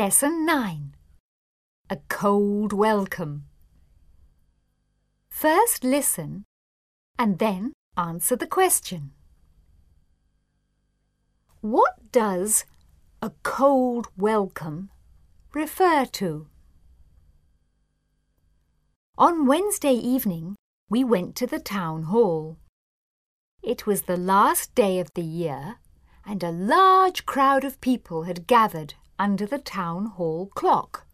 Lesson 9. A Cold Welcome. First listen and then answer the question. What does a cold welcome refer to? On Wednesday evening, we went to the town hall. It was the last day of the year, and a large crowd of people had gathered under the town hall clock.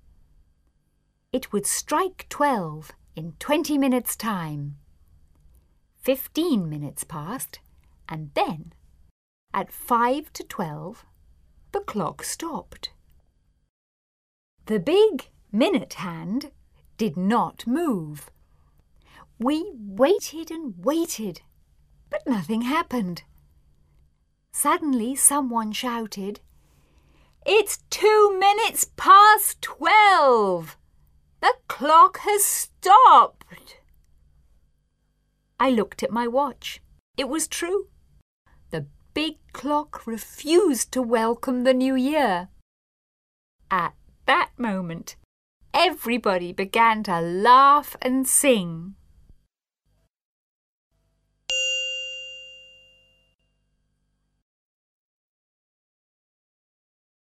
It would strike 12 in 20 minutes' time. 15 minutes passed, and then, at 5 to 12, the clock stopped. The big minute hand did not move. We waited and waited, but nothing happened. Suddenly someone shouted, "It's 2 minutes past 12! The clock has stopped!" I looked at my watch. It was true. The big clock refused to welcome the new year. At that moment, everybody began to laugh and sing.